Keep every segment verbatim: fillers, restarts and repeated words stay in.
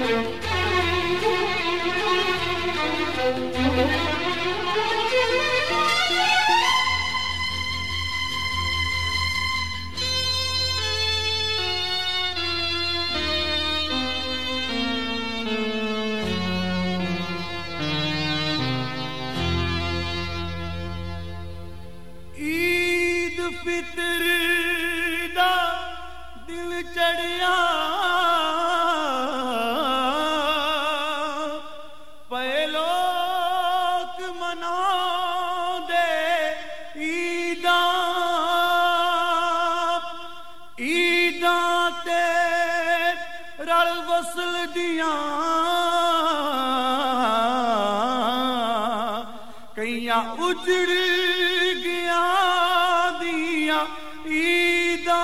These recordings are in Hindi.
उजड़ गया दिया ईदा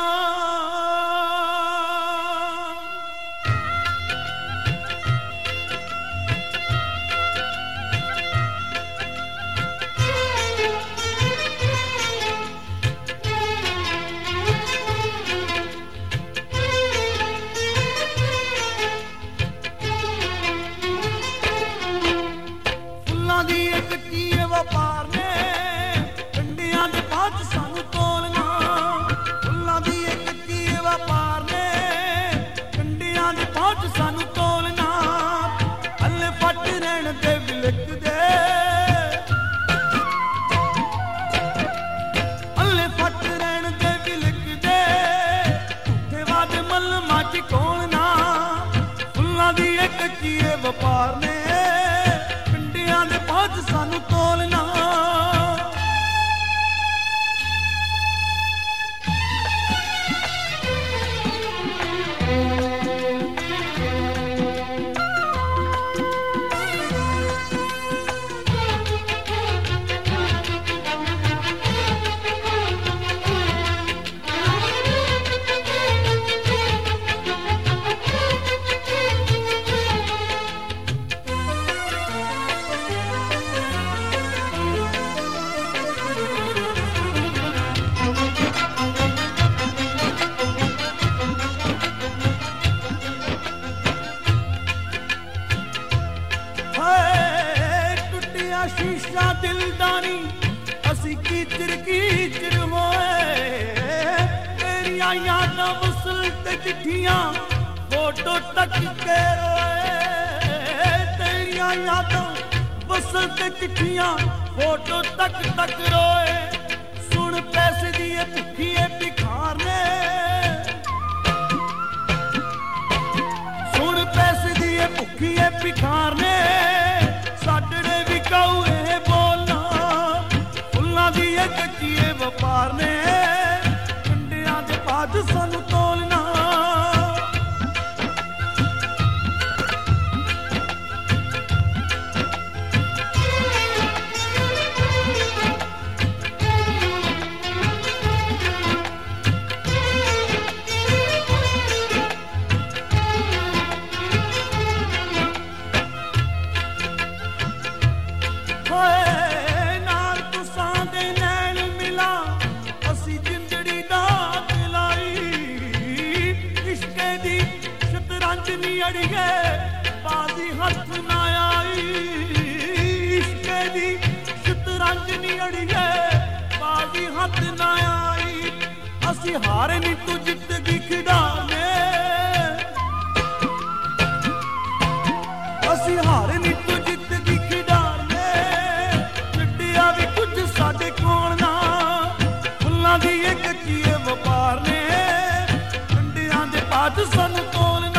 फुल्लां दी एक कीए वपार ने कंडियां दे पाच सानू तोलना फुल्लां दी एक कीए वपार ने कंडियां दे पाच सानू तोलना हल्ले फट रहन दे विलक दे हल्ले फट रहन दे विलक दे झूठे वादे मल माच कोलना फुल्लां दी एक कीए वपार ने सानू तोलना शीशा दिलदानी असी कीचड़ कीचड़ होए तेरिया यादां वसल ते चिट्ठियां फोटो तक के रोए तेरिया यादां वसल ते चिट्ठियां फोटो तक तक रोए सुन पैसे दिए भुखिए भिखार ने सुन पैसे दिए भुखिए भिखार ने साडे भी कौए बोलना फुल्लां दी एक कीए वपार ने कंडियां दे पाज सानू तोलना अड़िए बाजी हथ ना आई इश्के दी शतरंज नी अड़िए बाजी हथ ना आई असी हारे नी तू जिंदगी खिडाने असी हारे नी तू जिंदगी खिडाने छड्डिया भी कुछ साडे कोल ना फुल्लां दी एक कीए वपार ने कंडियां दे पाज सानू तोलना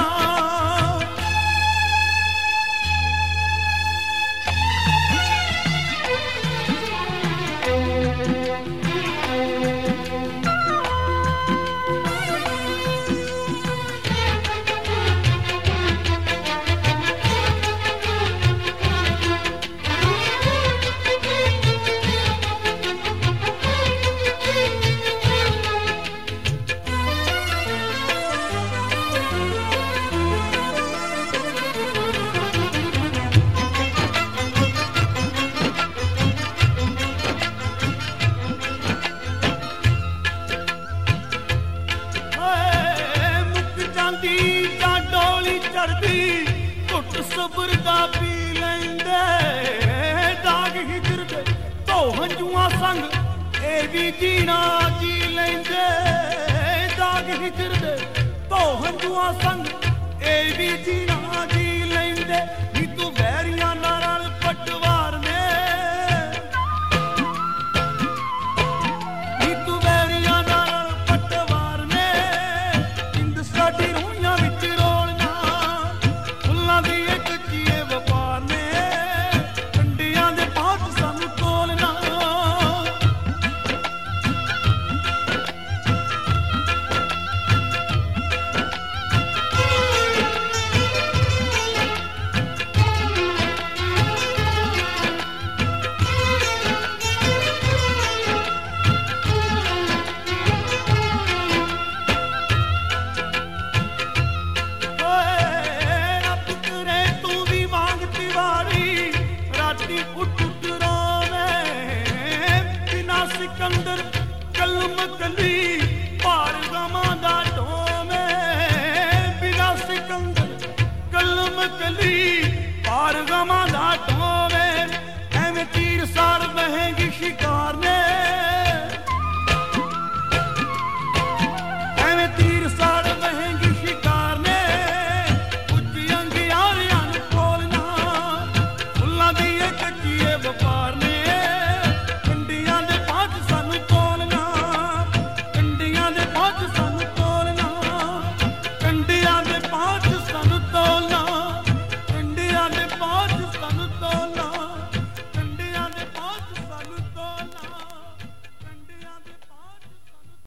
ਸਬਰ ਦਾ ਪੀ ਲੈਂਦੇ ਦਾਗ ਹਿਜਰ ਦੇ ਧੋ ਹੰਝੂਆਂ ਸੰਗ ਇਹ ਵੀ ਜੀਣਾ ਜੀ ਲੈਂਦੇ ਦਾਗ ਹਿਜਰ ਦੇ ਧੋ ਹੰਝੂਆਂ ਸੰਗ ਇਹ ਵੀ ਜੀਣਾ ਜੀ ਲੈਂਦੇ ਨੀ ਤੂੰ ਵੈਰੀਆਂ ਨਾਲ ਪਟਵਾਰ ਨੇ ਨੀ ਤੂੰ ਵੈਰੀਆਂ ਨਾਲ ਪਟਵਾਰ ਨੇ ਇੰਦ ਸਾਡੀ ਰੂਹਾਂ ਵਿੱਚ ਰੋਲਣਾ ਫੁੱਲਾਂ ਦੀ ਇੱਕ ਚੀਏ ਵਪਾਰ ਨੇ ਕੰਡਿਆਂ ਦੇ ਬਾਤ ਸਾਨੂੰ ਤੋਲਣਾ ਉੱਠ ਉੱਠ ਰੋਵੇਂ ਬਿਨਾ ਸਿਕੰਦਰ ਕਲਮ ਕਲੀ ਭਾਰ ਗਮਾਂ ਦਾ ਢੋਵੇਂ ਬਿਨਾ ਸਿਕੰਦਰ ਕਲਮ ਕਲੀ ਭਾਰ ਗਮਾਂ ਦਾ ਢੋਵੇਂ ਐਵੇਂ ਤੀਰ ਸਾਰ ਮਹਿੰਗੀ ਸ਼ਿਕਾਰ ਨੇ